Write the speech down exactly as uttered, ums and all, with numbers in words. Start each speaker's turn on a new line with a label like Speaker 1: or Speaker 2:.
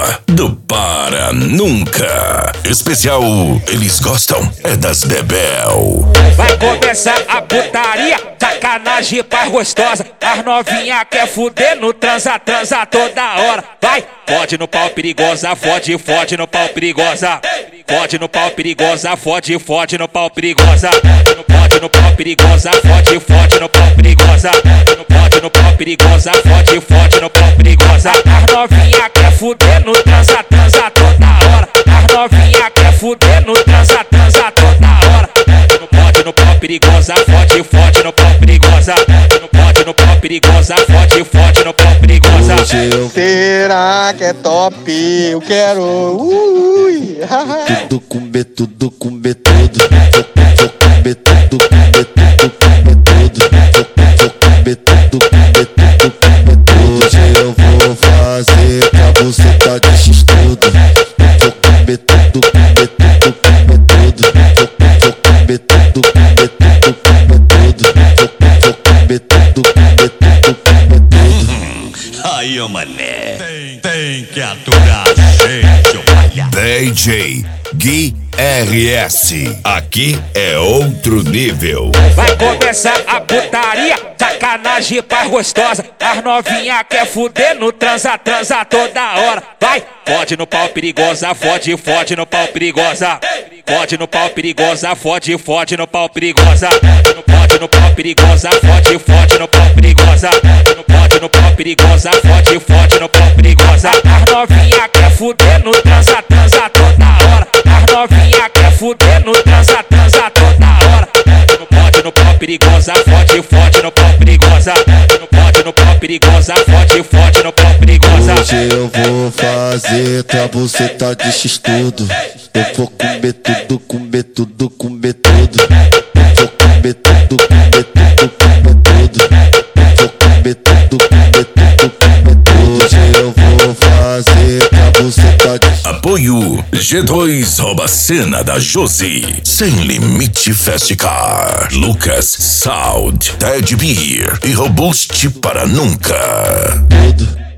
Speaker 1: do Para Nunca. Especial Eles Gostam é das Bebel.
Speaker 2: Vai começar a putaria, sacanagem pra gostosa. As novinha quer fuder no transa, transa toda hora. Vai, fode no pau perigosa, fode, fode no pau perigosa. Fode no pau perigosa, fode, fode no pau perigosa. Fode no pau perigosa, fode, fode no pau perigosa. Fode no pau perigosa, fode, fode no pau perigosa. As novinha quer fuder no transa, transa toda hora. As novinha quer fuder no transa, transa toda hora. Fode no pau perigosa, fode, fode no pau perigosa. Fode no pau perigosa, fode, fode no pau perigosa.
Speaker 3: Será que é top? Eu quero. Ui.
Speaker 4: Tudo com B, tudo com B, tudo. Vou com B, tudo com B, tudo com B, tudo. Vou com B, tudo com B, tudo com B, tudo. Hoje eu vou fazer pra você tá de x-tudo. Vou com B, tudo com B, tudo com B, tudo. Vou com B, tudo com B, tudo com B, tudo. Vou com B, tudo com B, tudo com B, tudo.
Speaker 5: Aí, ô mané, tem, tem que aturar a gente, ô palhaço.
Speaker 1: D J Gui R S, aqui é outro nível.
Speaker 2: Vai começar a putaria, sacanagem pra gostosa. As novinha quer fuder no transa, transa toda hora. Vai, fode no pau perigosa, fode, fode no pau perigosa. Fode no pau perigosa, fode, fode no pau perigosa. Fode no pau perigosa, fode, fode no pau perigosa. Fode no pau perigosa, fode, fode no pau perigosa. As novinha quer fuder no transa, transa toda hora. As novinha quer fuder no transa, transa toda hora. Fode no pau perigosa, fode, fode no pau perigosa. Fode no pau perigosa, fode, fode no pau perigosa.
Speaker 4: Hoje eu vou fazer pra você tá de x-tudo. Eu vou comer tudo, comer tudo, comer tudo. Eu vou comer tudo, comer tudo, comer tudo. Eu vou comer tudo, comer tudo, comer tudo. Hoje eu vou fazer pra você tá de...
Speaker 1: Apoio G dois rouba cena da Josi. Sem Limite Festicar, Lucas Sound, Ted Beer e Robuste Para Nunca.
Speaker 4: tudo.